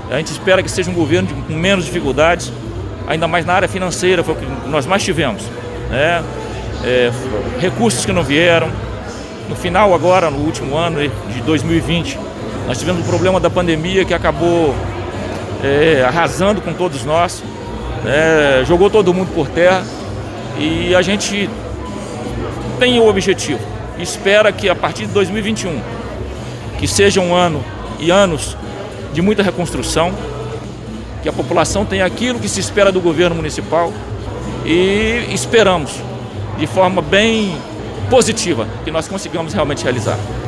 A gente espera que seja um governo com menos dificuldades, ainda mais na área financeira, foi o que nós mais tivemos, né? Recursos que não vieram. No final agora, no último ano de 2020, nós tivemos um problema da pandemia que acabou arrasando com todos nós, jogou todo mundo por terra, e a gente tem o objetivo, espera que a partir de 2021, que seja um ano e anos de muita reconstrução, que a população tenha aquilo que se espera do governo municipal, e esperamos de forma bem positiva que nós consigamos realmente realizar.